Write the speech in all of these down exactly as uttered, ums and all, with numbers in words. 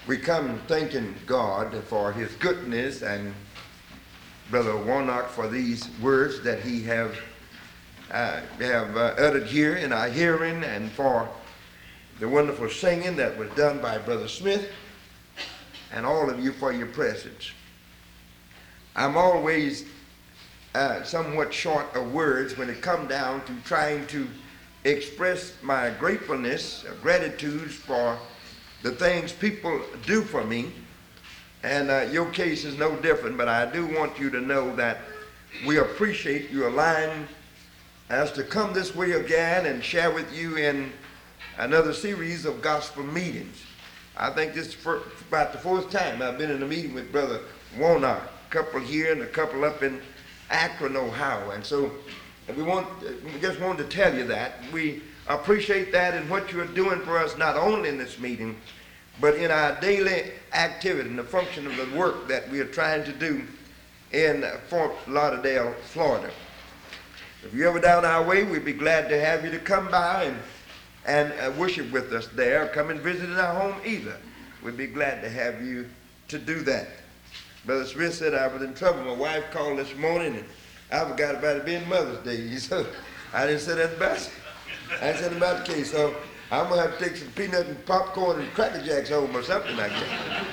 We come thanking God for his goodness and Brother Warnock for these words that he have, uh, have uh, uttered here in our hearing, and for the wonderful singing that was done by Brother Smith, and all of you for your presence. I'm always uh, somewhat short of words when it comes down to trying to express my gratefulness, uh, gratitude for the things people do for me. And uh, your case is no different, but I do want you to know that we appreciate you allowing us to come this way again and share with you in another series of gospel meetings. I think this is for about the fourth time I've been in a meeting with Brother Warnock, a couple here and a couple up in Akron, Ohio. And so we want, we just wanted to tell you that. We appreciate that and what you're doing for us, not only in this meeting, but in our daily activity and the function of the work that we are trying to do in Fort Lauderdale, Florida. If you're ever down our way, we'd be glad to have you to come by and, and uh, worship with us there. Come and visit in our home either. We'd be glad to have you to do that. Brother Smith said I was in trouble. My wife called this morning and I forgot about it being Mother's Day. So I didn't say that about it. I didn't say that about the case. So I'm going to have to take some peanut and popcorn and Cracker Jacks home or something like that.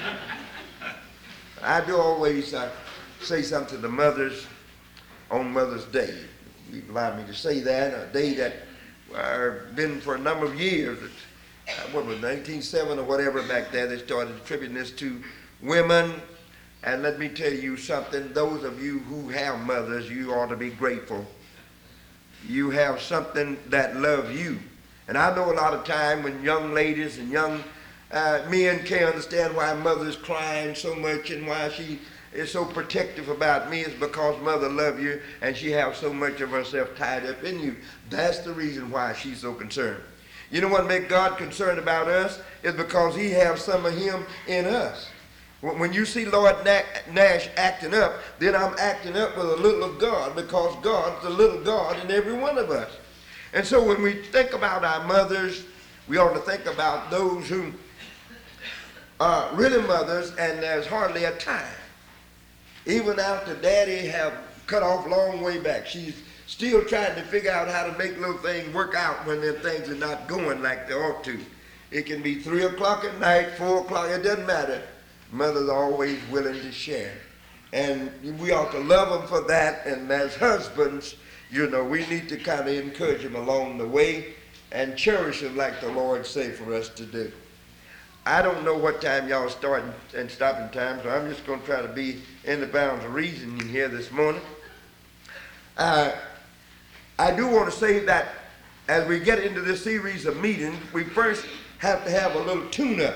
I do always uh, say something to the mothers on Mother's Day. You allow me to say that, a day that uh, been for a number of years. Uh, what was it, nineteen oh seven or whatever back there, they started attributing this to women. And let me tell you something, those of you who have mothers, you ought to be grateful. You have something that loves you. And I know a lot of time when young ladies and young uh, men can't understand why mother's crying so much and why she is so protective about me, is because mother loves you and she has so much of herself tied up in you. That's the reason why she's so concerned. You know what makes God concerned about us is because he has some of him in us. When you see Lord Nash acting up, then I'm acting up with a little of God, because God's the little God in every one of us. And so when we think about our mothers, we ought to think about those who are really mothers, and there's hardly a time. Even after Daddy have cut off long way back, she's still trying to figure out how to make little things work out when their things are not going like they ought to. It can be three o'clock at night, four o'clock, it doesn't matter. Mother's always willing to share. And we ought to love them for that, and as husbands, you know, we need to kind of encourage them along the way and cherish them like the Lord say for us to do. I don't know what time y'all starting and stopping time, so I'm just going to try to be in the bounds of reason here this morning. Uh, I do want to say that as we get into this series of meetings, we first have to have a little tune-up.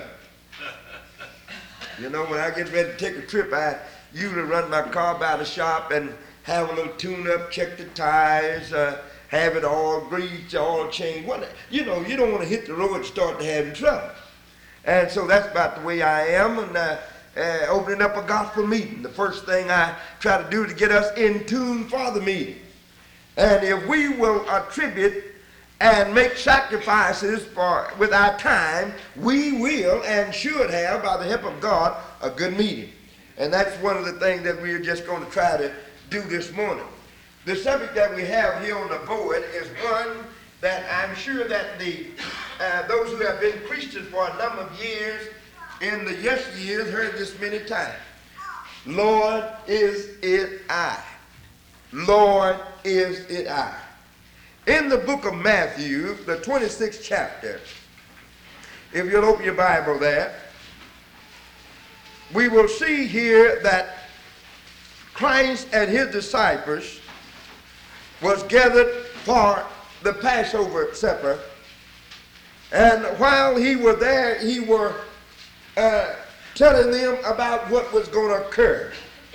You know, when I get ready to take a trip, I usually run my car by the shop and have a little tune-up, check the tires, uh, have it all greased, all changed. What, you know, you don't want to hit the road and start to having trouble. And so that's about the way I am. And uh, uh, opening up a gospel meeting, the first thing I try to do to get us in tune for the meeting. And if we will attribute and make sacrifices for with our time, we will and should have, by the help of God, a good meeting. And that's one of the things that we're just going to try to do this morning. The subject that we have here on the board is one that I'm sure that the uh, those who have been Christians for a number of years in the yes years heard this many times. Lord, is it I? Lord, is it I? In the book of Matthew, the twenty-sixth chapter, if you'll open your Bible there, we will see here that Christ and his disciples was gathered for the Passover supper. And while he was there, he was uh, telling them about what was going to occur.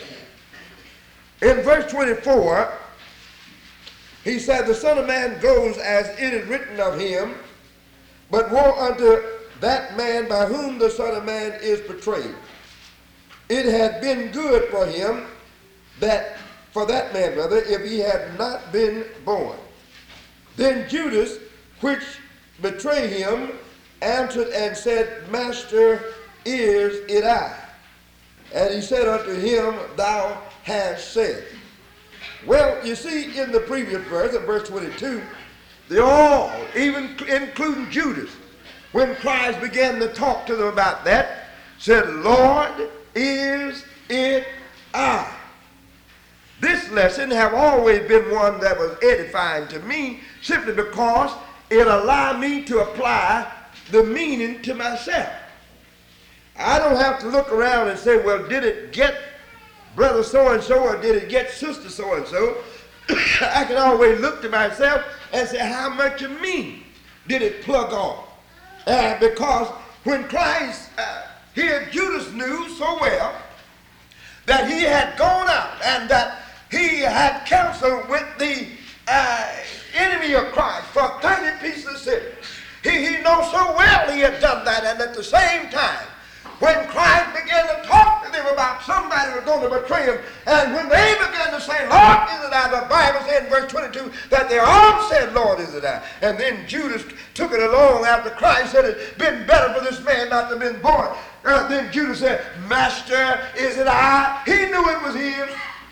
In verse twenty-four, he said, the Son of Man goes as it is written of him, but woe unto that man by whom the Son of Man is betrayed. It had been good for him, that for that man, brother, if he had not been born. Then Judas, which betrayed him, answered and said, Master, is it I? And he said unto him, thou hast said. Well, you see in the previous verse, in verse twenty-two, they all, even including Judas, when Christ began to talk to them about that, said, Lord, is it I? This lesson have always been one that was edifying to me simply because it allowed me to apply the meaning to myself. I don't have to look around and say, well, did it get brother so-and-so or did it get sister so-and-so? I can always look to myself and say, how much of me did it plug on? Uh, because when Christ, uh, here Judas knew so well that he had gone out and that he had counseled with the uh, enemy of Christ for thirty pieces of silver. He, he knows so well he had done that, and at the same time, when Christ began to talk to them about somebody was going to betray him, and when they began to say, Lord, is it I? The Bible said in verse twenty-two that they all said, Lord, is it I? And then Judas took it along after Christ said it'd been better for this man not to have been born. Uh, then Judas said, Master, is it I? He knew it was him.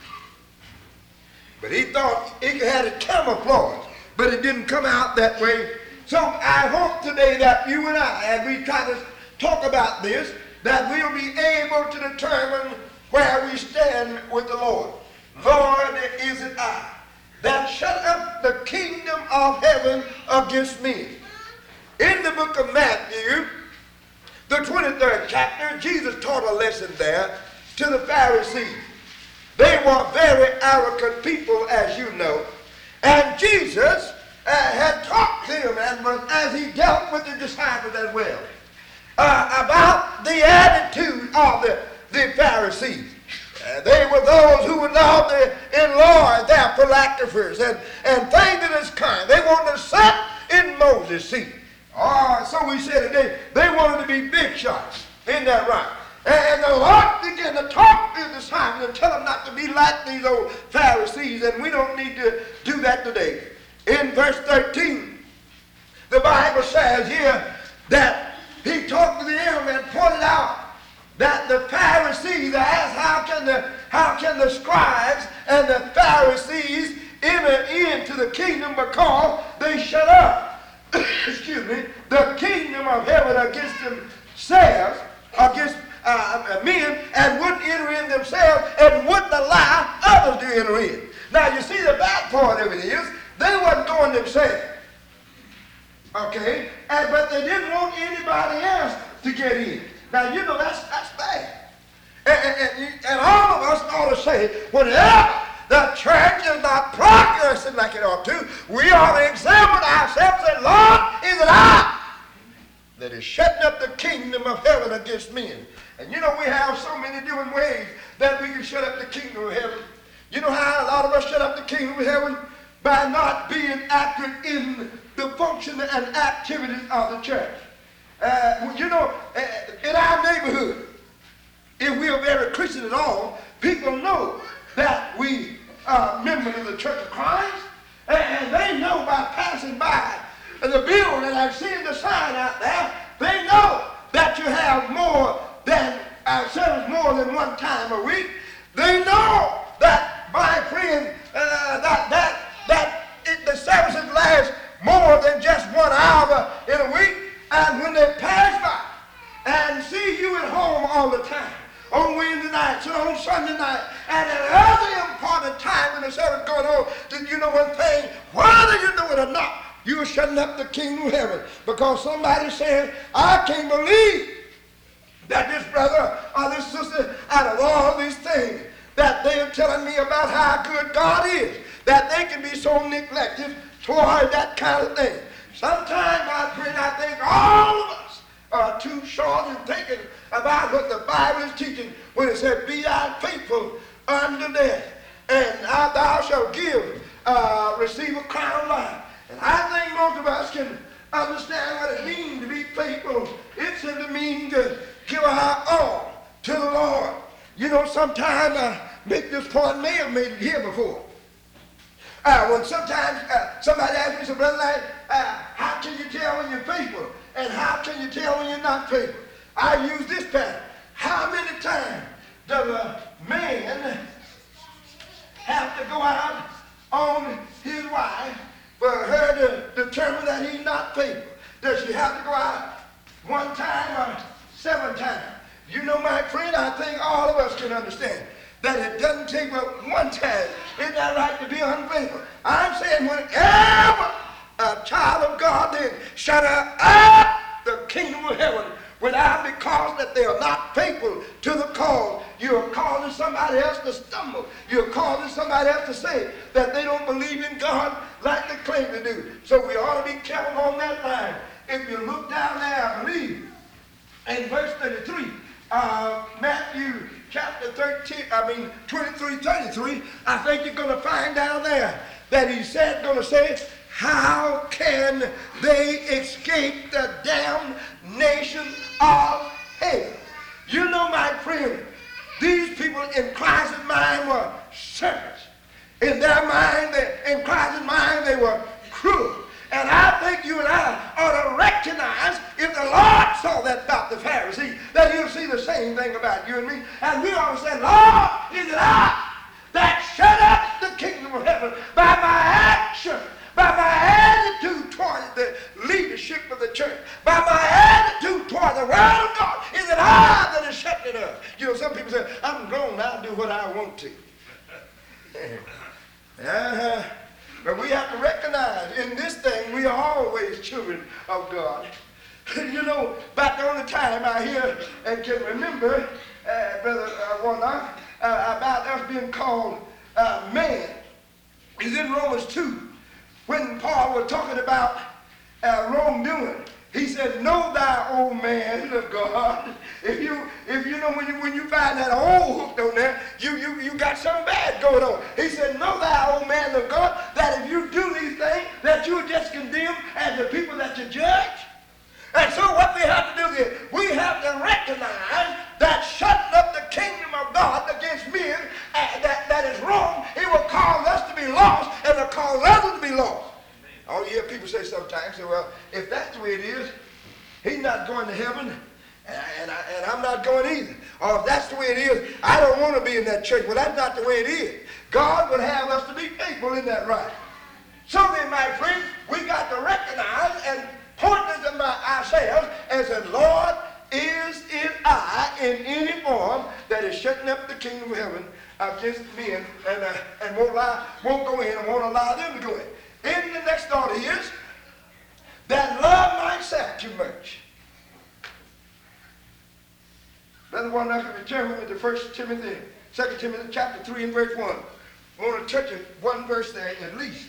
But he thought he had it camouflaged, but it didn't come out that way. So I hope today that you and I, as we try to talk about this, that we'll be able to determine where we stand with the Lord. Lord, is it I that shut up the kingdom of heaven against me? In the book of Matthew, the twenty-third chapter, Jesus taught a lesson there to the Pharisees. They were very arrogant people, as you know, and Jesus uh, had taught them, and was, as he dealt with the disciples as well, Uh, about the attitude of the, the Pharisees. Uh, they were those who would love to enlarge their philosophers and, and things of this kind. They wanted to sit in Moses' seat. Oh, so we said today, they wanted to be big shots. Isn't that right? And the Lord began to talk to the disciples and tell them not to be like these old Pharisees, and we don't need to do that today. In verse thirteen, the Bible says here that he talked to them and pointed out that the Pharisees asked, how can the, how can the scribes and the Pharisees enter into the kingdom because they shut up, excuse me, the kingdom of heaven against themselves, against uh, men, and wouldn't enter in themselves and wouldn't allow others to enter in. Now you see the bad part of it is, they wasn't going themselves. Okay, and but they didn't want anybody else to get in. Now you know that's that's bad. And, and, and all of us ought to say, whenever the church is not progressing like it ought to, we ought to examine ourselves and say, Lord, is it I that is shutting up the kingdom of heaven against men? And you know we have so many different ways that we can shut up the kingdom of heaven. You know how a lot of us shut up the kingdom of heaven? By not being active in the function and activities of the church. Uh, you know, in our neighborhood, if we are very Christian at all, people know that we are members of the Church of Christ, and they know by passing by the building and seeing the sign out there, they know that you have more than uh, service more than one time a week. They know that, my friend, uh, that that that it, the services last more than just one hour in a week, and when they pass by and see you at home all the time, on Wednesday nights and on Sunday night, and at other important time when the service going on, then you know one thing, whether you know it or not, you're shutting up the kingdom of heaven, because somebody said, I can't believe that this brother or this sister, out of all these things that they're telling me about how good God is, that they can be so neglected toward that kind of thing. Sometimes, my friend, I think all of us are too short in thinking about what the Bible is teaching when it said, be thou faithful unto death, and thou shalt give, uh, receive a crown of life. And I think most of us can understand what it means to be faithful. It simply means to give our all to the Lord. You know, sometimes I make this point, may have made it here before. Uh, when sometimes uh, somebody asks me, so Brother Larry, uh, how can you tell when you're faithful? And how can you tell when you're not faithful? I use this pattern. How many times does a man have to go out on his wife for her to determine that he's not faithful? Does she have to go out one time or seven times? You know, my friend, I think all of us can understand that it doesn't take but one time. Isn't that right, to be unfaithful? I'm saying whenever a child of God then shut up the kingdom of heaven without, because that they are not faithful to the cause, you're causing somebody else to stumble. You're causing somebody else to say that they don't believe in God like they claim to do. So we ought to be careful on that line. If you look down there, I believe, in verse thirty-three, uh, Matthew chapter thirteen, I mean twenty-three, thirty-three, I think you're going to find down there that he said, going to say, how can they escape the damnation of hell? You know, my friend, these people in Christ's mind were serpents. In their mind, they, in Christ's mind, they were cruel. And I think you and I ought to recognize, if the Lord saw that about the Pharisees, that he'll see the same thing about you and me. And we ought to say, Lord, is it I that shut up the kingdom of heaven by my action, by my attitude toward the leadership of the church, by my attitude toward the word of God? Is it I that is shutting it up? You know, some people say, I'm grown, I'll do what I want to. uh-huh. But we have to recognize in this thing we are always children of God. You know, about the only time I hear and can remember, uh, Brother uh, Warnock, uh, about us being called uh, man is in Romans two, when Paul was talking about uh, wrongdoing. He said, know thou, old man of God. If you, if you know, when you, when you find that old hooked on there, you, you, you got something bad going on. He said, know thou, old man of God, that if you do these things, that you are just condemned as the people that you judge. And so what we have to do is, we have to recognize that shutting up the kingdom of God against men, uh, that, that is wrong. It will cause us to be lost, and it will cause others to be lost. Oh, you hear people say sometimes, say, well, if that's the way it is, he's not going to heaven, and, and, I, and I'm not going either. Or if that's the way it is, I don't want to be in that church. Well, that's not the way it is. God would have us to be faithful in that right. So then, my friends, we got to recognize and point to ourselves and say, Lord, is it I in any form that is shutting up the kingdom of heaven against men and, uh, and won't, allow, won't go in and won't allow them to go in? And the next thought is that love myself too much. Brother Warnock, if you turn with me to First Timothy, Second Timothy chapter three and verse one. I want to touch it, one verse there at least.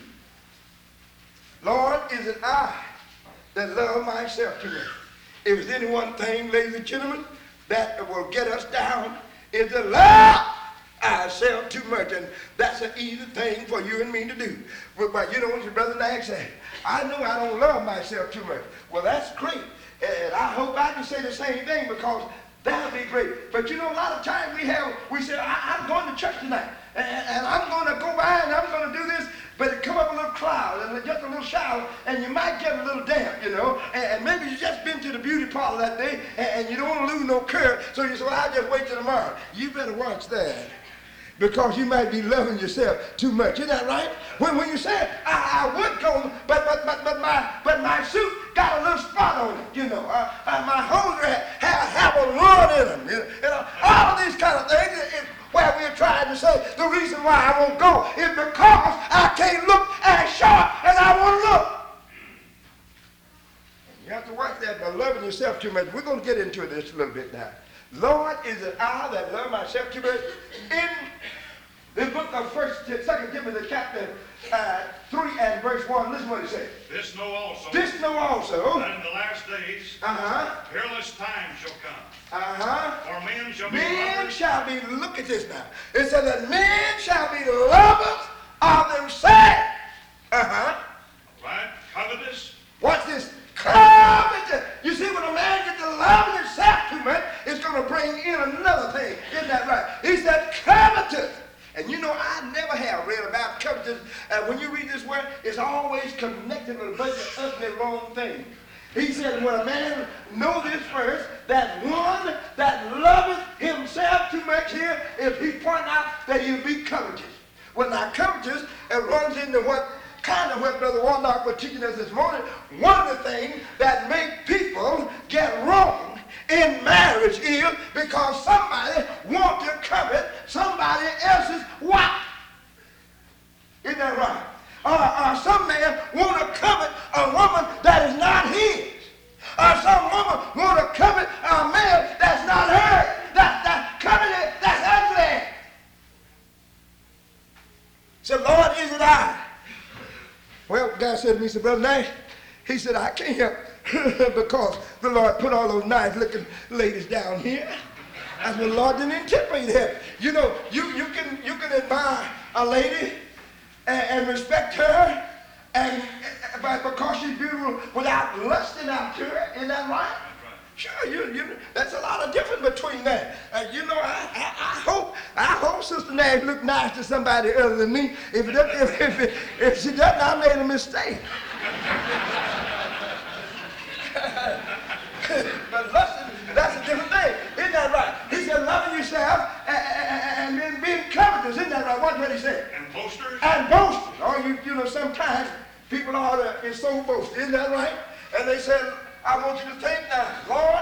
Lord, is it I that love myself too much? If there's any one thing, ladies and gentlemen, that will get us down, is to love ourselves too much, and that's an easy thing for you and me to do. But, but you know what your brother Nag said? I know I don't love myself too much. Well, that's great, and I hope I can say the same thing, because that'll be great. But you know, a lot of times we have, we say, I, I'm going to church tonight, and, and I'm going to go by and I'm going to do this, but it come up a little cloud and just a little shower, and you might get a little damp, you know, and, and maybe you just been to the beauty parlor that day, and, and you don't want to lose no curve, so you say, well, I'll just wait till tomorrow. You better watch that, because you might be loving yourself too much. Isn't that right? When, when you say, I, I would go, but but but but my but my suit got a little spot on it, you know. Uh, uh, my hose have, have, have a run in them. You know, you know, all of these kind of things is where we're trying to say the reason why I won't go is because I can't look as sharp as I want to look. You have to watch that by loving yourself too much. We're going to get into this a little bit now. Lord, is it I that love myself too much? In the book of First, Second Timothy, chapter uh, three and verse one, listen what it says. This know also. This know also. That in the last days, uh-huh, peerless times shall come. Uh-huh. For men shall be Men lovers. shall be, look at this now. It says that men shall be lovers of themselves. Uh-huh. Right? Covetous. Watch this. Covetous. You see, when a man gets to love himself too much, it's going to bring in another thing. Isn't that right? He said covetous. And you know, I never have read about covetous. Uh, when you read this word, it's always connected with a bunch of ugly, wrong things. He said, when a man know this first, that one that loveth himself too much here, if he point out that he'll be covetous. When now covetous, it runs into what kind of what Brother Warnock was teaching us this morning. One of the things that make people get wrong in marriage is because somebody wants to covet somebody else's wife. Isn't that right? Or, or some man want to covet a woman that is not his. Or some woman want to covet a man that's not hers. That, that coveted, that's ugly. Said, Lord, is it I? Well, God said to me, he said, Brother Nash, he said, I can't help because the Lord put all those nice looking ladies down here. That's what the Lord didn't intend for you to help. You know, you, you can you can admire a lady and, and respect her and but because she's beautiful without lusting after her. Isn't that right? Sure, you, you, that's a lot of difference between that. Uh, you know, I, I, I hope I hope Sister Nash look nice to somebody other than me. If, it doesn't, if, if, it, if she doesn't, I made a mistake. But lusting, that's a different thing. Isn't that right? He said, loving yourself and, and, and being covetous. Isn't that right? What's what he said? And boasters. And boasters. Or you, you know, sometimes people are to, is so boasted. Isn't that right? And they said, I want you to think now, Lord,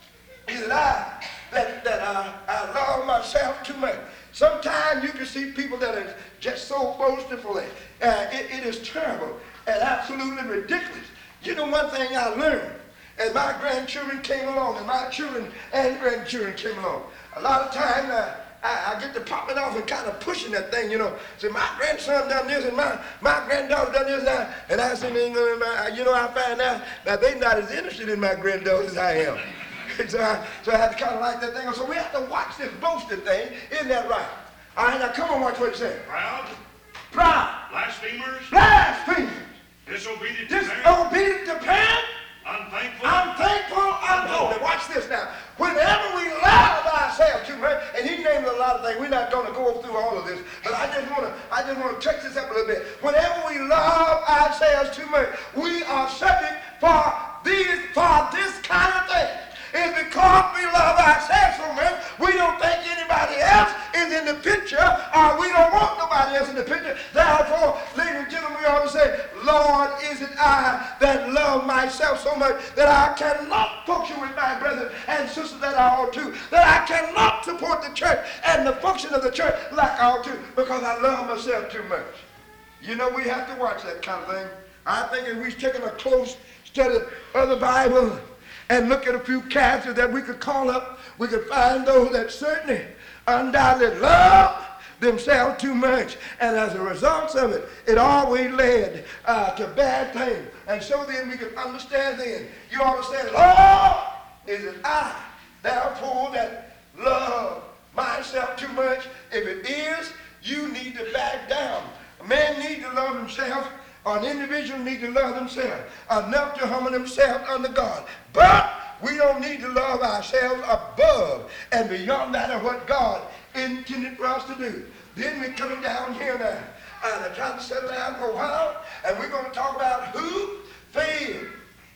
is it I that, that uh, I love myself too much? Sometimes you can see people that are just so boastful. Uh, it, it is terrible and absolutely ridiculous. You know one thing I learned as my grandchildren came along, and my children and grandchildren came along. A lot of times uh, I, I get to popping off and kind of pushing that thing, you know. Say, my grandson done this and my, my granddaughter done this. And I, and I said, you know, I find out that they're not as interested in my granddaughter as I am. so, I, so I had to kind of like that thing. So we have to watch this boasting thing. Isn't that right? All right, now come on, watch what it says. Proud. Proud. Blasphemers. Blasphemers. Disobedient to parents. Disobedient to parents. Unthankful. Unthankful, unholy. Watch this now. Whenever we love ourselves too much, and he named a lot of things, we're not going to go through all of this, but I just want to, I just want to touch this up a little bit. Whenever we love ourselves too much, we are subject for these, for this kind of thing. It's because we love ourselves so much, we don't think anybody else is in the picture, or we don't want nobody else in the picture. Therefore, ladies and gentlemen, we ought to say, Lord, is it I that love myself so much that I cannot function with my brothers and sisters that I ought to, that I cannot support the church and the function of the church like I ought to, because I love myself too much. You know, we have to watch that kind of thing. I think if we've taken a close study of the Bible and look at a few characters that we could call up, we could find those that certainly undoubtedly love themselves too much. And as a result of it, it always led uh, to bad things. And so then we can understand then, you ought to say, Lord, is it I, therefore, that love myself too much? If it is, you need to back down. A man needs to love himself. An individual needs to love themselves enough to humble themselves under God. But we don't need to love ourselves above and beyond that of what God intended for us to do. Then we're coming down here now. And I'm trying to settle down for a while. And we're going to talk about who failed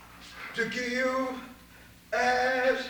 to give as,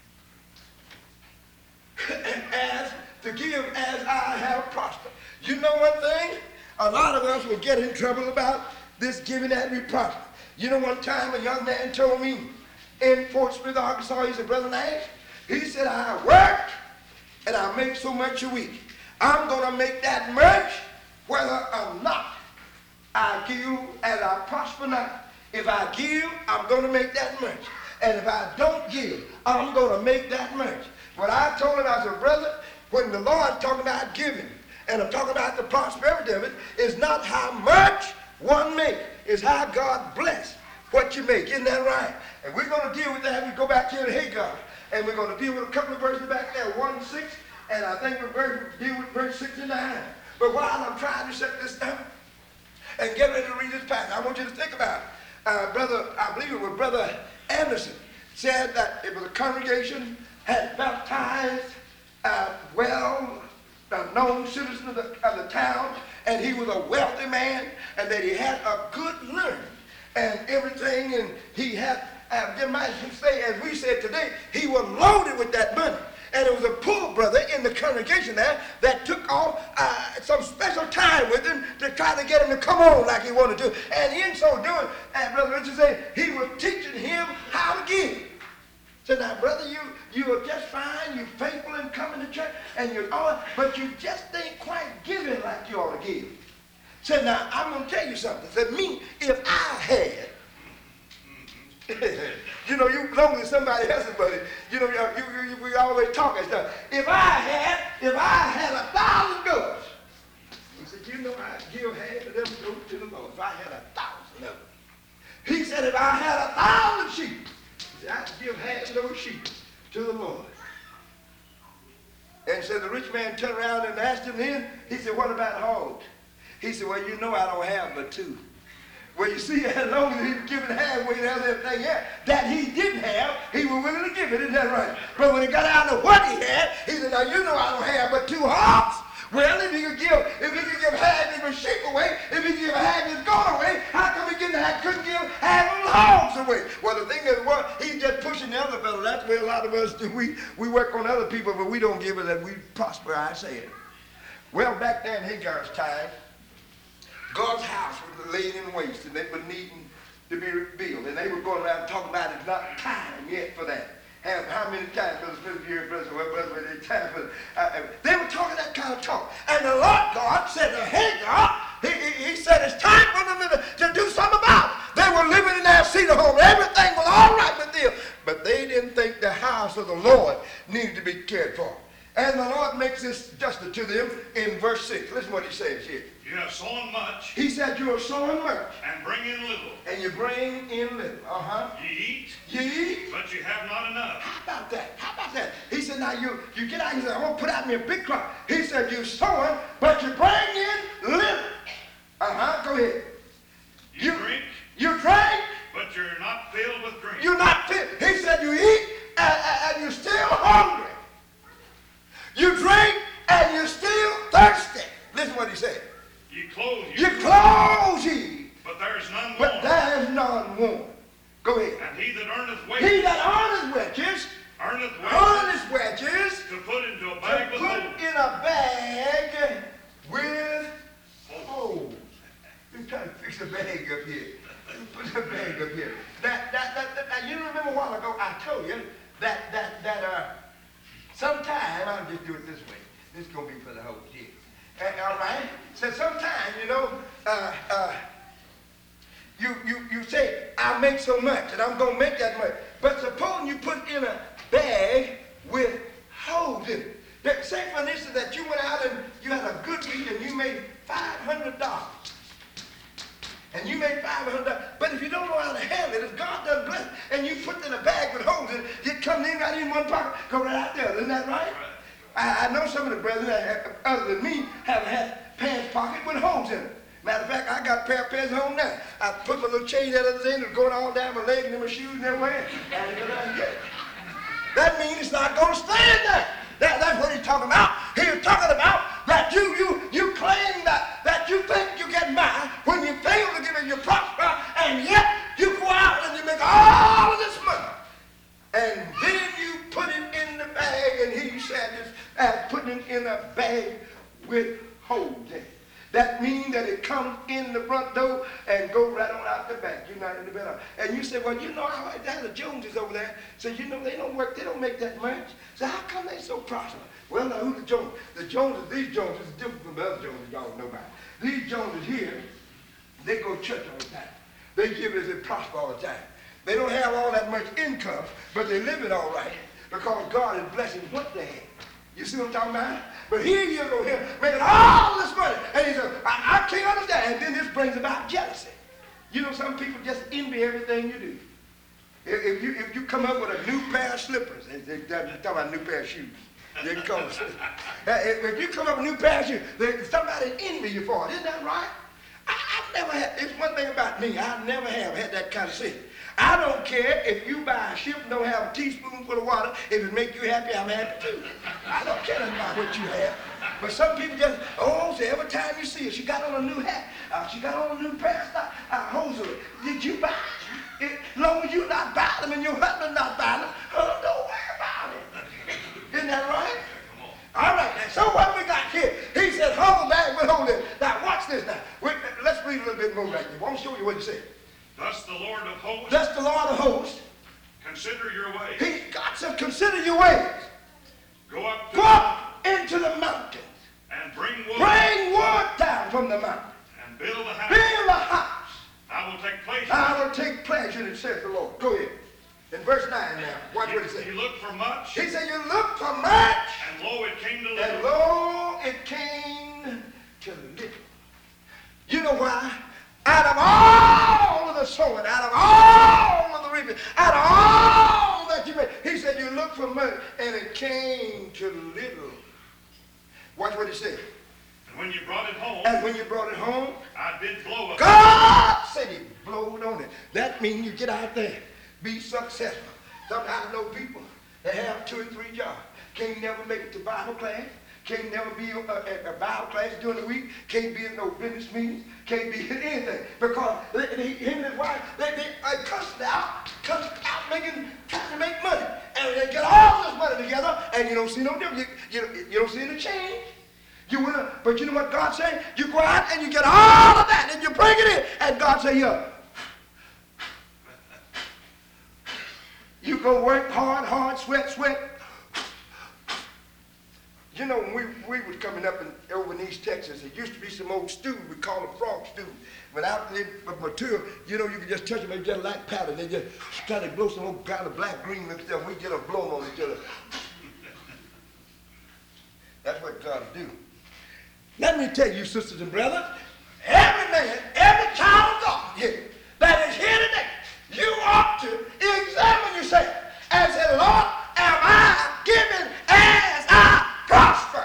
as to give as I have prospered. You know one thing? A lot of us will get in trouble about this giving as we prosper. You know, one time a young man told me in Fort Smith, Arkansas, he said, Brother Nash, he said, I work and I make so much a week. I'm going to make that much whether or not I give as I prosper not. If I give, I'm going to make that much. And if I don't give, I'm going to make that much. But I told him, I said, brother, when the Lord talking about giving, and I'm talking about the prosperity of it, is not how much one makes, it's how God bless what you make. Isn't that right? And we're going to deal with that. We go back here to Hagar, and we're going to deal with a couple of verses back there, one and six, and I think we're going to deal with verse sixty-nine. But while I'm trying to set this down and get ready to read this passage, I want you to think about it. Uh, brother, I believe it was Brother Anderson, said that it was a congregation had baptized uh, well a known citizen of the, of the town, and he was a wealthy man, and that he had a good learning and everything, and he had uh, you might say, as we said today, he was loaded with that money. And there was a poor brother in the congregation there that took off uh, some special time with him to try to get him to come on like he wanted to. And in so doing, uh, Brother Richard said, he was teaching him how to give. Said, now, brother, you you are just fine, you're faithful in coming to church, and you're all, but you just ain't quite giving like you ought to give. Said, now, I'm going to tell you something. Said, me, if I had, you know, you belong to somebody else's buddy. You know, you, you, you, we always talk and stuff. If I had, if I had a thousand goats, he said, you know, I'd give half of them goats to the Lord. If I had a thousand of them. He said, if I had a thousand sheep, he said, I'd give half of those sheep to the Lord. And so the rich man turned around and asked him then, he said, what about hogs? He said, well, you know I don't have but two. Well, you see, as long as he was giving halfway and everything else that he didn't have, he was willing to give it. Isn't that right? But when he got out of what he had, he said, now, you know I don't have but two hogs. Well, if he could give, if he could give half of his sheep away, if he could give half of his goat away, how come he couldn't, have, couldn't give half of his hogs away? Well, the thing is, well, he's just pushing the other fellow. That's the way a lot of us do. We, we work on other people, but we don't give it that we prosper, I say it. Well, back then in Hagar's time, God's house was laid in waste, and it was needing to be rebuilt. And they were going around talking about it's not time yet for that. How, how many times, Brother Smith, you hear Brother, well, Brother, many times, uh, uh, they were talking that kind of talk. And the Lord God said to Hagar, he, he, he said it's time for them to, to do something about it. They were living in their cedar home. Everything was all right with them. But they didn't think the house of the Lord needed to be cared for. And the Lord makes this justice to them in verse six. Listen to what he says here. You have sown much. He said, you are sowing much. And bring in little. And you bring in little. Uh-huh. Ye eat. Ye eat. But you have not enough. How about that? How about that? He said, now you, you get out, he said, I want to put out me a big crop. He said, you're sowing, but you bring in little. Uh-huh. Go ahead. You, you drink. You drink. But you're not filled with drink. You're not filled. He said, you eat, and, and, and you're still hungry. You drink, and you're still thirsty. Listen to what he said. You clothe you. You clothe ye. But there is none But warm. there is none warm. Go ahead. And he that earneth wages. He that earneth wages. Earneth wages. Earneth wages. To put into a bag To with put holes. in a bag with holes. Let me try to fix the bag up here. Put the bag up here. That, that, that, that, now, you remember a while ago I told you that, that, that, uh, sometime, I'll just do it this way. This is going to be for the whole year. Uh, all right? So sometime, you know, uh, uh, you, you, you say, I make so much, and I'm going to make that much. But supposing you put in a bag with holes in it. That, say, for instance, that you went out and you had a good week and you made five hundred dollars. And you made five hundred dollars. But if you don't know how to handle it, if God doesn't bless it, and you put it in a bag with holes in it, it comes in right in one pocket, go right out there. Isn't that right? I, I know some of the brethren that have, other than me have had pants pocket with holes in it. Matter of fact, I got a pair of pants home now. I put my little chain that other thing, and going all down my leg and in my shoes and everywhere. And go down and get it. That means it's not going to stay in there. That, that's what he's talking about. He's talking about that you you you claim that, that you think you get by when you fail to give it, you prosper, and yet you go out and you make all of this money. And then you put it in the bag, and he said it's as putting it in a bag with holes in it. That means that it comes in the front door and go right on out the back. You're not in the bed. And you say, well, you know, I like that. The Joneses over there. So, you know, they don't work. They don't make that much. So how come they so prosperous? Well, now, who's the Joneses? The Joneses, these Joneses are different from the other Joneses y'all know about. These Joneses here, they go to church all the time. They give as they prosper all the time. They don't have all that much income, but they live it all right because God is blessing what they have. You see what I'm talking about? But here you go here, making all this money. And he said, I, I can't understand. And then this brings about jealousy. You know, some people just envy everything you do. If, if, you, if you come up with a new pair of slippers, they, they, they're talking about a new pair of shoes. They call it slippers. if, if you come up with a new pair of shoes, they, somebody envy you for it. Isn't that right? I, I've never had, it's one thing about me, I never have had that kind of sin. I don't care if you buy a ship and don't have a teaspoonful of water. If it make you happy, I'm happy too. I don't care about what you have. But some people just, oh, so every time you see her, she got on a new hat. Uh, she got on a new pair of uh, hosiery. Did you buy it? long as you're not violent and your husband's not violent, uh, don't worry about it. Isn't that right? All right, now, so what we got here? He said, hold back, but hold it. Now, watch this now. Wait, let's read a little bit more right there. I want to show you what he said. Thus the Lord of hosts, Thus the Lord of hosts, consider your ways. he God said, consider your ways. Go up to Go up into the mountains. and bring wood Bring wood down from the mountain. and build a house. Build a house. I will take pleasure. I will take pleasure in it, saith the Lord. Go ahead. In verse nine now, watch what he said. You look for much, He said, you look for much, and lo, it came to and little. lo, it came to little. You know why? Out of all of the sowing, out of all of the reaping, out of all that you made, he said, you look for much, and it came to little. Watch what he said. And when you brought it home, And when you brought it home, I did blow up. God said he blowed on it. That means you get out there, be successful. Sometimes I know people that have two or three jobs, can't never make it to Bible class, can't never be a, a, a Bible class during the week, can't be in no business meetings, can't be in anything. Because they, they, him and his wife, they, they are cussed out, cussed out making, trying to make money. And they get all this money together, and you don't see no difference. You, you, you don't see any change. You will, but you know what God said? You go out and you get all of that and you bring it in. And God said, yeah. You go work hard, hard, sweat, sweat. You know, when we, we was coming up in, over in East Texas, there used to be some old stew, we call them frog stew. But after they mature, you know, you can just touch them, they just like powder. They just try to blow some old kind of black green and stuff. We get a blow on each other. That's what God do. Let me tell you, sisters and brothers, every man, every child of God here that is here today, you ought to examine yourself and say, Lord, am I giving as I prosper?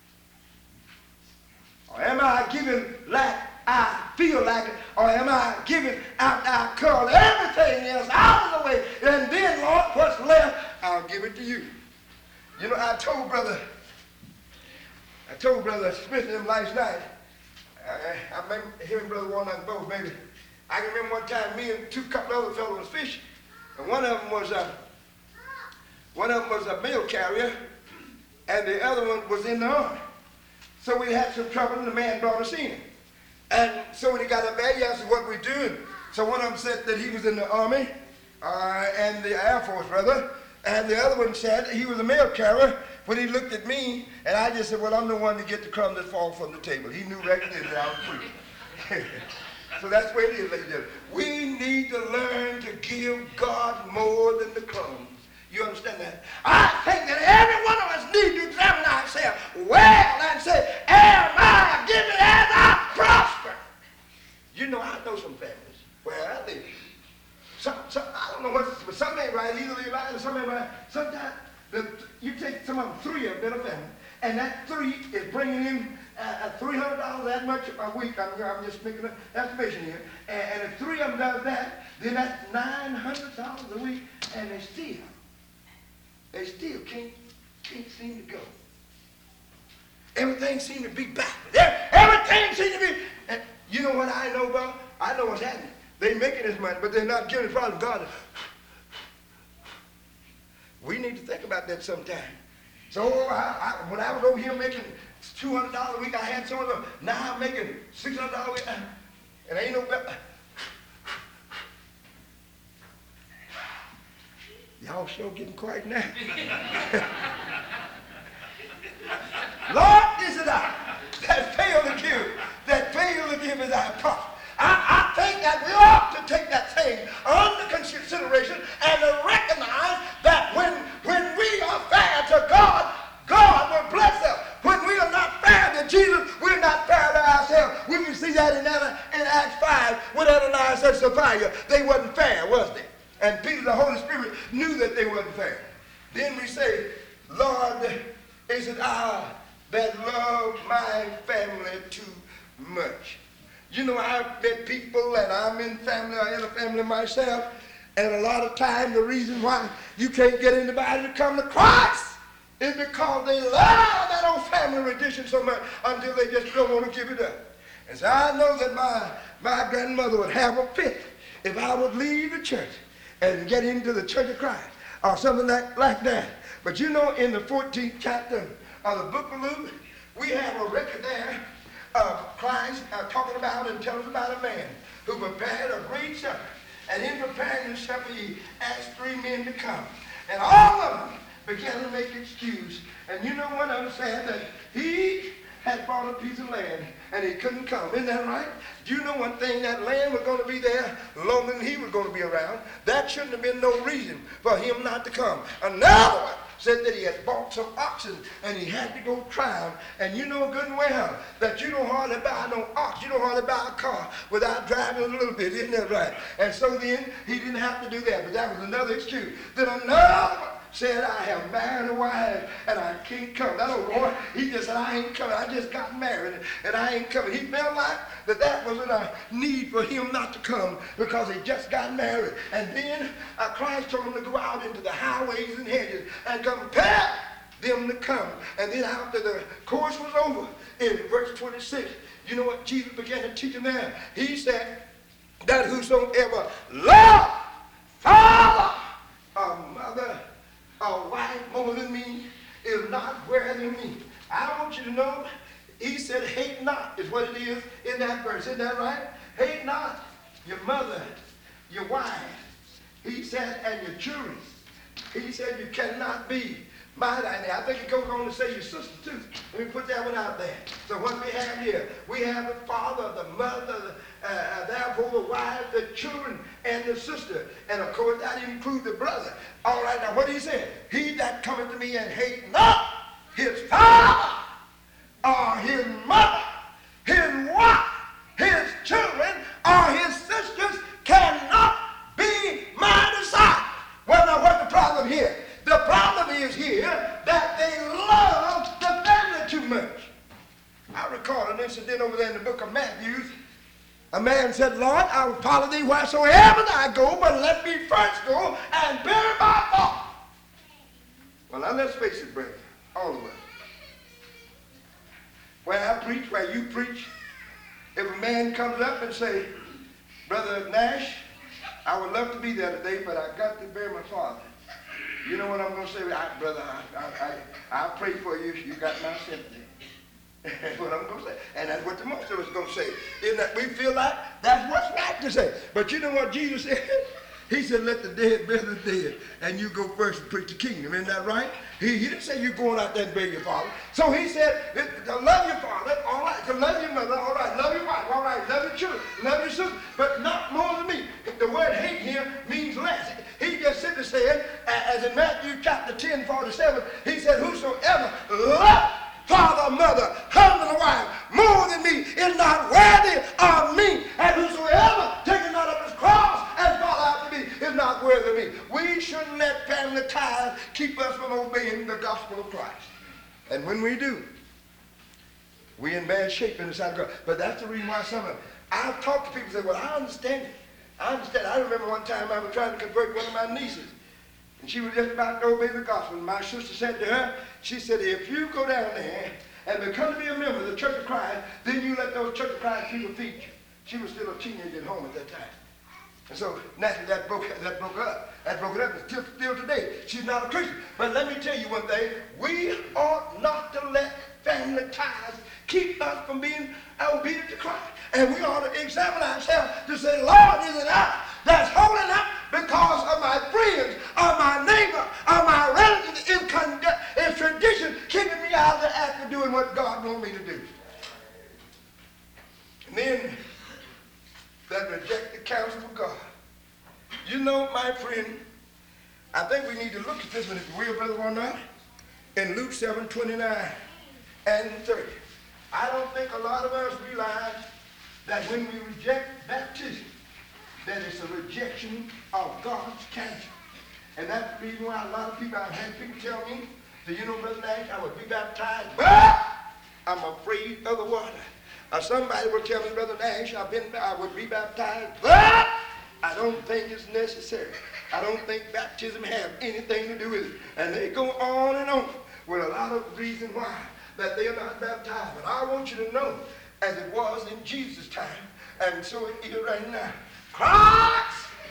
Or am I giving like I feel like it? Or am I giving out I curl everything else out of the way? And then, Lord, what's left, I'll give it to you. You know, I told brother, I told Brother Smith and him last night, I, I remember hearing Brother Warnock and both maybe. I can remember one time me and two couple other fellows was fishing, and one of them was a, one of them was a mail carrier, and the other one was in the army. So we had some trouble, and the man brought us in. And so when he got up there, he asked us what we doing. So one of them said that he was in the army, uh, and the Air Force, rather, and the other one said he was a mail carrier. When he looked at me, and I just said, well, I'm the one to get the crumb that falls from the table. He knew right then that I was free. So that's the way it is, ladies and gentlemen. We need to learn to give God more than the crumbs. You understand that? I think that every one of us need to examine ourselves well and say, am I giving as I prosper? You know, I know some families where I live. Some, some, I don't know what, but some ain't right. Either they right or some ain't right. Sometimes the, you take some of them, three of them in a family, and that three is bringing in uh, three hundred dollars that much a week. I'm, I'm just making an estimation here. And, and if three of them does that, then that's nine hundred dollars a week, and they still, they still can't, can't seem to go. Everything seems to be backward. Everything seems to be, and you know what I know about? I know what's happening. They're making this money, but they're not giving it from God. We need to think about that sometime. So I, I, when I was over here making two hundred dollars a week, I had some of them. Now I'm making six hundred dollars a week, and ain't no better. Y'all sure getting quiet now. Lord, is it I that fail to give, that fail to give is our prosper. I, I think that we ought to take that thing under consideration and to recognize that when, when we are fair to God, God will bless us. When we are not fair to Jesus, we're not fair to ourselves. We can see that in, in Acts five when Ananias and Sapphira, they wasn't fair, was they? And Peter, the Holy Spirit, knew that they wasn't fair. Then we say, Lord, is it I that love my family too much? You know, I've met people, and I'm in family, I'm in a family myself, and a lot of time the reason why you can't get anybody to come to Christ is because they love that old family tradition so much until they just don't want to give it up. And so I know that my, my grandmother would have a fit if I would leave the church and get into the Church of Christ or something like, like that. But you know, in the fourteenth chapter of the book of Luke, we have a record there of Christ uh, talking about and telling us about a man who prepared a great supper. And in preparing the supper, he asked three men to come. And all of them began to make excuse. And you know one of them said that he had bought a piece of land and he couldn't come. Isn't that right? Do you know one thing? That land was going to be there longer than he was going to be around. That shouldn't have been no reason for him not to come. Another one said that he had bought some oxen and he had to go try them. And you know good and well that you don't hardly buy no ox, you don't hardly buy a car without driving a little bit. Isn't that right? And so then he didn't have to do that, but that was another excuse. Then another one said, I have married a wife and I can't come. That old boy, he just said, I ain't coming. I just got married and I ain't coming. He felt like that that wasn't a need for him not to come because he just got married. And then uh, Christ told him to go out into the highways and hedges and compel them to come. And then after the course was over, in verse twenty-six, you know what Jesus began to teach him there? He said that whosoever love father or mother or wife more than me is not worthy of me. I want you to know, he said, hate not is what it is in that verse. Isn't that right? Hate not your mother, your wife. He said, and your children. He said, you cannot be my, and I think it goes on to say your sister too. Let me put that one out there. So what we have here, we have the father, the mother, the, uh, therefore the wife, the children, and the sister. And of course that includes the brother. All right, now what he said? He that cometh to me and hate not his father, or his mother, his wife, his children, or his sisters cannot be my disciple. Well, now what's the problem here? The problem is here that they love the family too much. I recall an incident over there in the book of Matthew. A man said, Lord, I will follow thee wheresoever I go, but let me first go and bury my father. Well, now let's face it, brother, all of us. Where I preach, where you preach, if a man comes up and say, Brother Nash, I would love to be there today, but I got to bury my father. You know what I'm going to say? I, brother, I, I, I, I pray for you. You got my sympathy. That's what I'm going to say. And that's what the most of us are going to say. Isn't that we feel like that's what's right to say. But you know what Jesus said? He said, let the dead bury the dead, and you go first and preach the kingdom. Isn't that right? He, he didn't say you're going out there and bury your father. So he said, to love your father, all right. To love your mother, all right. Love your wife, all right. Love your children, love your sister, but not more than me. The word hate here means less. He just simply said, as in Matthew chapter ten, forty-seven, he said, whosoever love father, mother, husband, and wife more than me is not worthy of me. And whosoever taketh not up his cross and follow after me is not worthy of me. We shouldn't let family ties keep us from obeying the gospel of Christ. And when we do, we're in bad shape in the sight of God. But that's the reason why some of them, I've talked to people and said, well, I understand it. I understand. I remember one time I was trying to convert one of my nieces. And she was just about to obey the gospel. And my sister said to her, she said, if you go down there and become to be a member of the Church of Christ, then you let those Church of Christ people feed you. She was still a teenager at home at that time. And so naturally that broke, that broke up. That broke it up. And still, still today, she's not a Christian. But let me tell you one thing. We ought not to let family ties keep us from being obedient to Christ. And we ought to examine ourselves to say, Lord, is it I that's holding up because of my friends, or my neighbor, or my relatives in, con- in tradition, keeping me out of the act of doing what God wants me to do. And then that reject the counsel of God. You know, my friend, I think we need to look at this one, if you will, Brother Warnock, in Luke seven, twenty-nine and thirty. I don't think a lot of us realize that when we reject baptism, that it's a rejection of God's counsel. And that's the reason why a lot of people, I've had people tell me, do you know, Brother Nash, I would be baptized, but I'm afraid of the water. Or somebody will tell me, Brother Nash, I've been, I would be baptized, but I don't think it's necessary. I don't think baptism has anything to do with it. And they go on and on with a lot of reasons why that they are not baptized. But I want you to know, as it was in Jesus' time, and so it is right now, Christ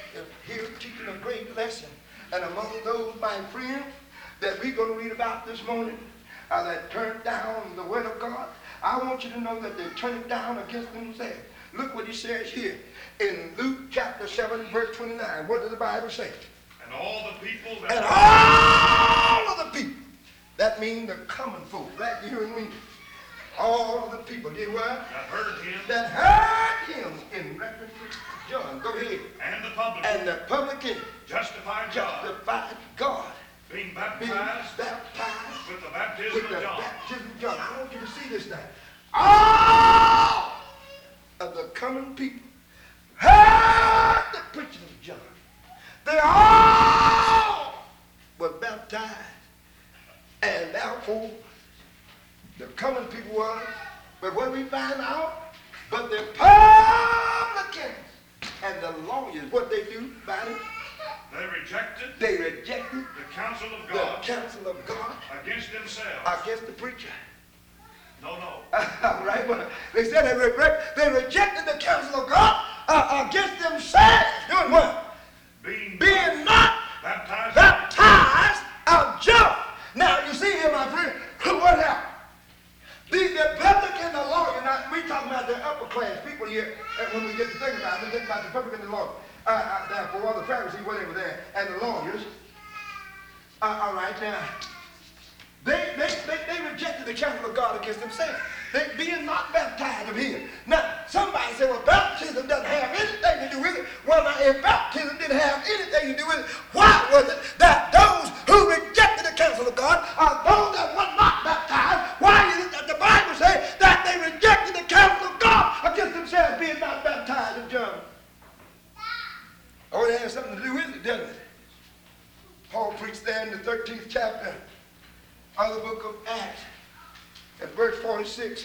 is here teaching a great lesson. And among those, my friends, that we're going to read about this morning, uh, that turned down the word of God, I want you to know that they turned it down against themselves. Look what he says here in Luke chapter seven, verse twenty-nine. What does the Bible say? And all the people that And all of the people, that means the common folk, like you and me, all of the people did what? that heard him, That heard him in reference to John. Go ahead. and the publican, And the publican justified God, justified God, being being baptized baptized with the baptism with of the John. baptism of John. I want you to see this now. All of the common people heard the preaching of John. They all were baptized. And therefore, the common people were, but what we find out, but the publicans and the lawyers, what they do about it, They rejected they rejected the counsel of the God counsel of God against themselves. against the preacher. No, no. All right, but they said they, re- they rejected the counsel of God uh, against themselves. Doing what? Being, Being not baptized. baptized of John. Now, you see here, my friend, what happened? The, the publican and the lawyer, now, we talking about the upper class people here, and when we get to think about it, think about the publican and the lawyer. Uh, uh, therefore, all the Pharisees, whatever there, and the lawyers. Uh, all right, now, they, they, they, they rejected the counsel of God against themselves. They being not baptized of him. Now, somebody said, well, baptism doesn't have anything to do with it. Well, now, if baptism didn't have anything to do with it, why was it that those who rejected the counsel of God are those that were not baptized? Why is it that the Bible says that they rejected the counsel of God against themselves being not baptized of John? Oh, it has something to do with it, doesn't it? Paul preached there in the thirteenth chapter of the book of Acts, at verse forty-six.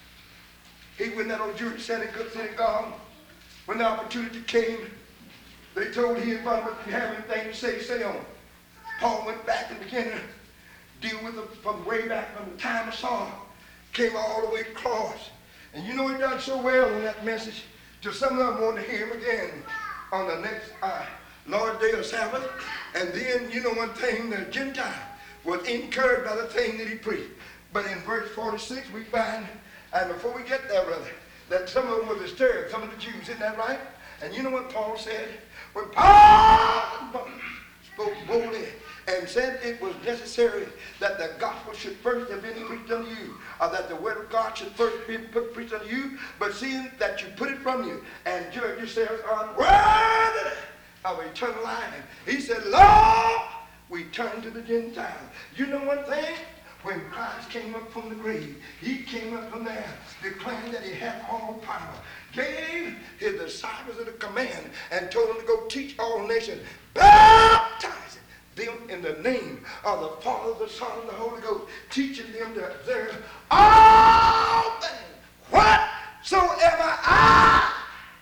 He went that old Jewish synagogue. When the opportunity came, they told him, if you have anything to say, say on. Paul went back and began to deal with them from way back from the time of Saul. Came all the way across. And you know he done so well on that message, till some of them wanted to hear him again on the next uh, Lord's Day of Sabbath. And then, you know one thing, the Gentile was encouraged by the thing that he preached. But in verse forty-six, we find, and before we get there, brother, that some of them were disturbed, some of the Jews, isn't that right? And you know what Paul said? When Paul spoke boldly and said it was necessary that the gospel should first have been preached unto you, or that the word of God should first be put preached unto you, but seeing that you put it from you and judge yourselves unworthy of eternal life, he said, Lord, we turn to the Gentiles. You know one thing? When Christ came up from the grave, he came up from there declaring that he had all power, gave his disciples the command, and told them to go teach all nations, baptizing them in the name of the Father, the Son, and the Holy Ghost, teaching them to observe all things whatsoever I,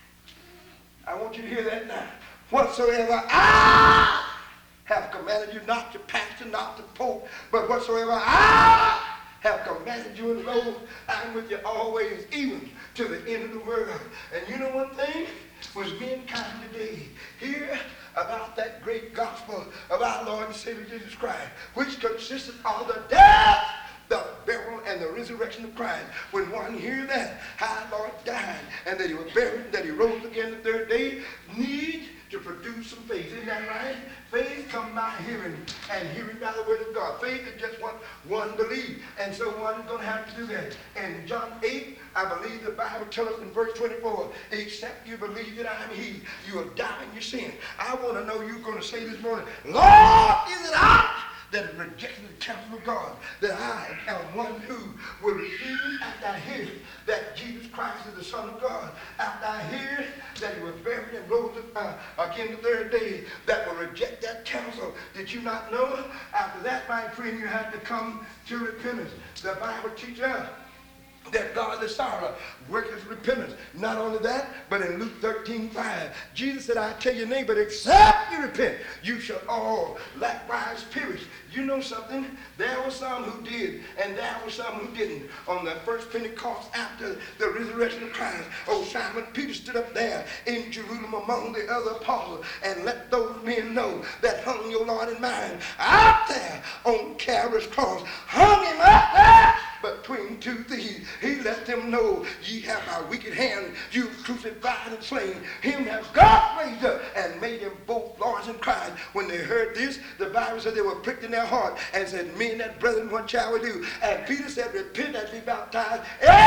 I want you to hear that now, whatsoever I have commanded you, not to pastor, not to pope, but whatsoever I have commanded you, and lo, I'm with you always, even to the end of the world. And you know one thing? Was mankind today hear about that great gospel of our Lord and Savior Jesus Christ, which consisted of the death, the burial, and the resurrection of Christ. When one hear that, how our Lord died, and that he was buried, that he rose again the third day, need to produce some faith. Isn't that right? Faith comes by hearing, and hearing by the word of God. Faith is just what one believes, and so one is going to have to do that. And John eight, I believe the Bible tells us in verse twenty-four, except you believe that I am he, you will die in your sin. I want to know you're going to say this morning, Lord, is it I that have rejected the counsel of God, that I am one who will refuse after I hear that Jesus Christ is the Son of God, after I hear that he was buried and rose uh, again the third day, that will reject that counsel. Did you not know? After that, my friend, you have to come to repentance. The Bible teaches us that godly sorrow worketh repentance. Not only that, but in Luke thirteen five, Jesus said, I tell your neighbor, except you repent, you shall all likewise perish. You know something? There were some who did, and there were some who didn't. On the first Pentecost after the resurrection of Christ, old Simon Peter stood up there in Jerusalem among the other apostles and let those men know that hung your Lord and mine out there on Calvary's cross. Hung him up there between two thieves. He let them know, ye have my wicked hand, you crucified and slain. Him has God raised up and made them both Lords in Christ. When they heard this, the Bible said they were pricked in their heart and said, men and brethren, what shall we do? And Peter said, repent and be baptized,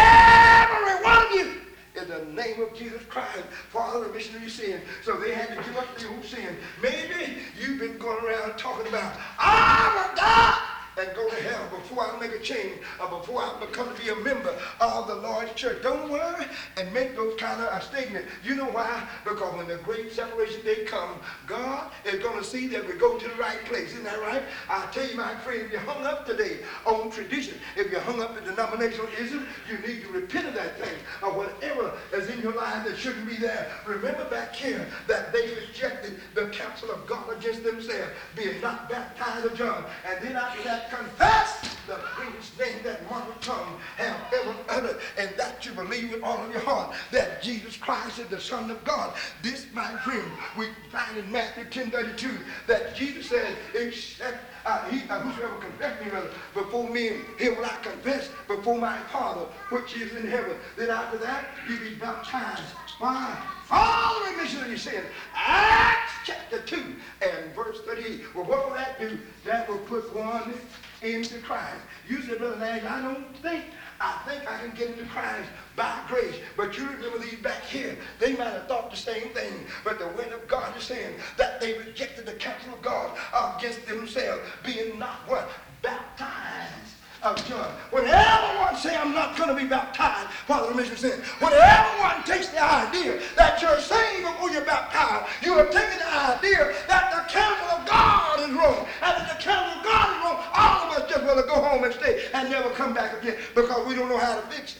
every one of you, in the name of Jesus Christ, for the remission of your sin. So they had to give up their old sin. Maybe you've been going around talking about, I will die and go to hell before I make a change or before I become to be a member of the Lord's church. Don't worry and make those kind of statements. You know why? Because when the great separation day comes, God is going to see that we go to the right place. Isn't that right? I tell you, my friend, if you're hung up today on tradition, if you're hung up in denominationalism, you need to repent of that thing or whatever is in your life that shouldn't be there. Remember back here that they rejected the counsel of God against themselves, being not baptized of John. And then after that, confess the greatest name that mortal tongue have ever uttered, and that you believe with all of your heart that Jesus Christ is the Son of God. This, my friend, we find in Matthew ten thirty-two that Jesus said, except uh, he, uh, whosoever confess me, brother, before me, him will I confess before my Father which is in heaven. Then after that, you be baptized. Why? For the remission of your sins. Acts chapter two and verse thirty-eight. Well, what will that do? That will put one into Christ. You said, Brother Nash, I don't think, I think I can get into Christ by grace. But you remember these back here, they might have thought the same thing. But the word of God is saying that they rejected the counsel of God against themselves, being not what? Baptized of John. Whenever one say I'm not going to be baptized for the remission of sin, whenever one takes the idea that you're saved before you're baptized, you are taking the idea that the counsel of God is wrong. And that the counsel of God is wrong, all of us just want to go home and stay and never come back again because we don't know how to fix it.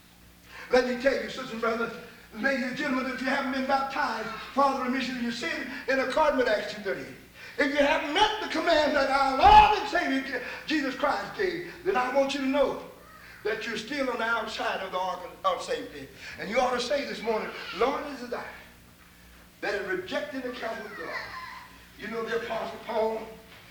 Let me tell you, sisters and brothers, ladies and gentlemen, if you haven't been baptized for the remission of your sin in accordance with Acts two thirty-eight, if you haven't met the command that our Lord and Savior Jesus Christ gave, then I want you to know that you're still on the outside of the ark of safety. And you ought to say this morning, Lord, is it I that have rejected the counsel of God? You know the Apostle Paul,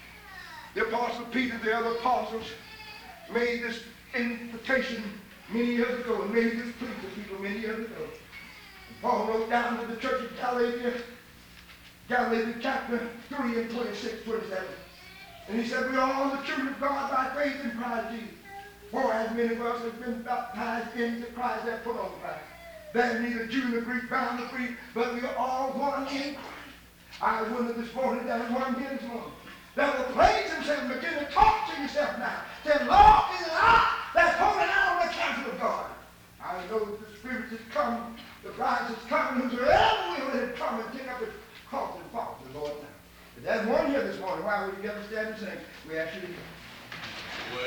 the Apostle Peter, the other apostles made this invitation many years ago and made this plea to people many years ago. And Paul wrote down to the church of Galatia, Galatians chapter three and twenty-six, twenty-seven. And he said, we are all the children of God by faith in Christ Jesus. For as many of us have been baptized into Christ that put on Christ. There is neither Jew nor Greek, bound nor free, but we are all one in Christ. I wondered this morning, there was one here this morning that will praise himself and begin to talk to yourself now. Say, Lord, is it I that's holding out on the counsel of God? I know that the Spirit has come, the Christ has come, and whosoever will has come and take up his cross and follow the Lord now. If there's one here this morning, why would you ever stand and sing? We ask you to come.